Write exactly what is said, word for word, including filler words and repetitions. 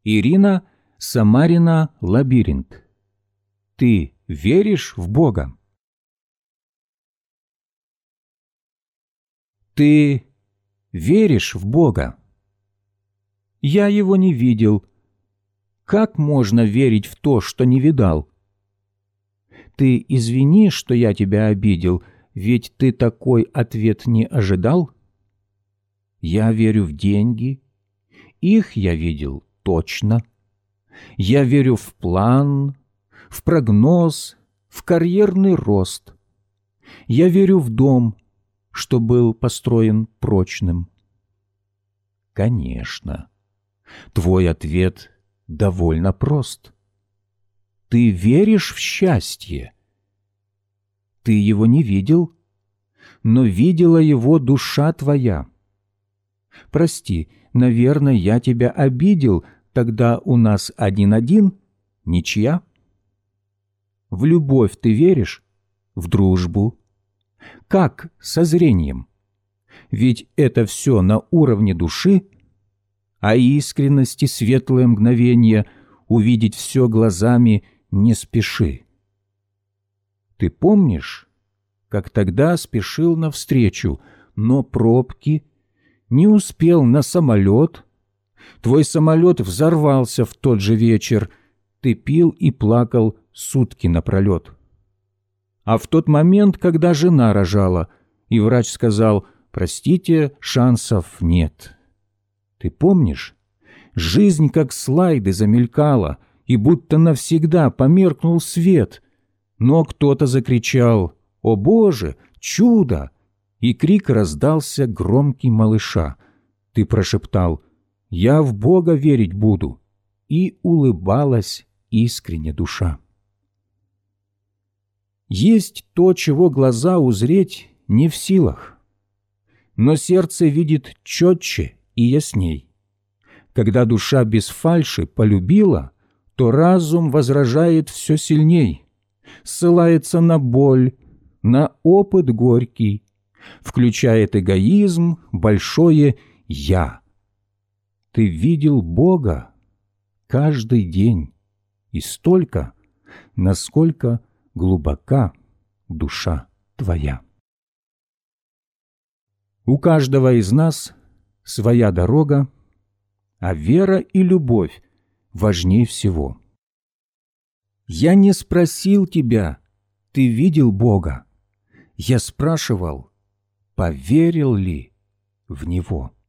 Ирина Самарина, Лабиринт. Ты веришь в Бога? Ты веришь в Бога? Я его не видел. Как можно верить в то, что не видал? Ты извини, что я тебя обидел, ведь ты такой ответ не ожидал? Я верю в деньги. Их я видел точно. Я верю в план, в прогноз, в карьерный рост. Я верю в дом, что был построен прочным. Конечно, твой ответ довольно прост. Ты веришь в счастье. Ты его не видел, но видела его душа твоя. Прости, наверное, я тебя обидел, тогда у нас один-один, ничья. В любовь ты веришь? В дружбу? Как со зрением? Ведь это все на уровне души, а искренности светлое мгновение увидеть все глазами не спеши. Ты помнишь, как тогда спешил навстречу, но пробки, не успел на самолет, твой самолет взорвался в тот же вечер, ты пил и плакал сутки напролет. А в тот момент, когда жена рожала, и врач сказал: «Простите, шансов нет». Ты помнишь? Жизнь как слайды замелькала, и будто навсегда померкнул свет. Но кто-то закричал: «О Боже, чудо!» И крик раздался громкий малыша. Ты прошептал: «Я в Бога верить буду», и улыбалась искренне душа. Есть то, чего глаза узреть не в силах, но сердце видит четче и ясней. Когда душа без фальши полюбила, то разум возражает все сильней, ссылается на боль, на опыт горький, включает эгоизм, большое «я». Ты видел Бога каждый день, и столько, насколько глубока душа твоя. У каждого из нас своя дорога, а вера и любовь важнее всего. Я не спросил тебя, ты видел Бога? Я спрашивал, поверил ли в Него?